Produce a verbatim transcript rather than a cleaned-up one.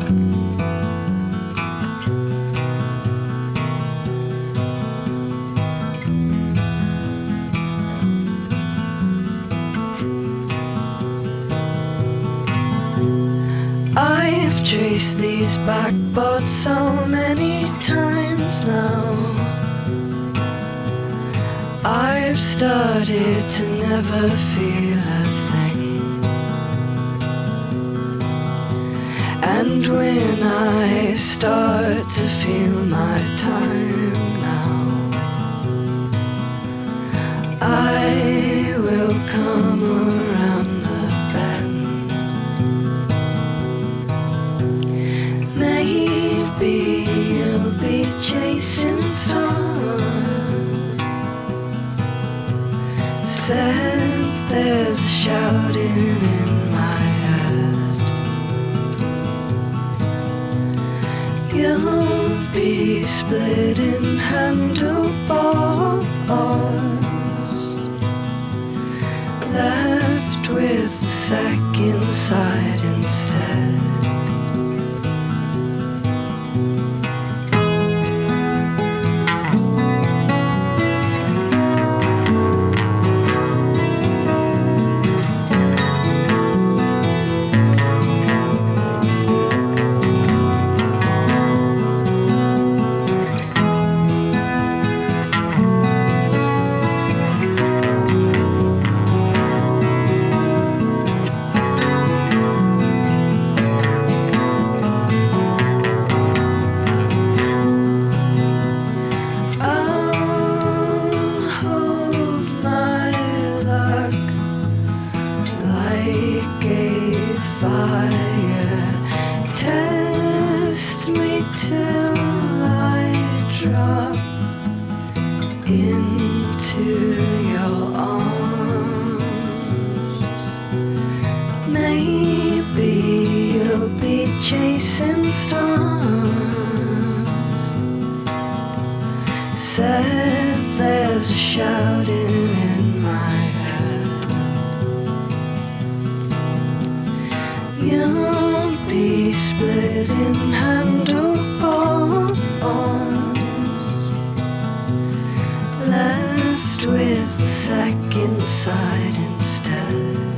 I've traced these backboards so many times now. I've started to never feel a thing. And when I start to feel my time now, I will come around the bend. Maybe you'll be chasing stars. Said there's a shouting in my head. You'll be splitting handlebars, left with the sack inside instead. Fire, test me till I drop into your arms. Maybe you'll be chasing stars. Said there's a shouting in my head. You'll be splitting handlebars, left with the sack inside instead.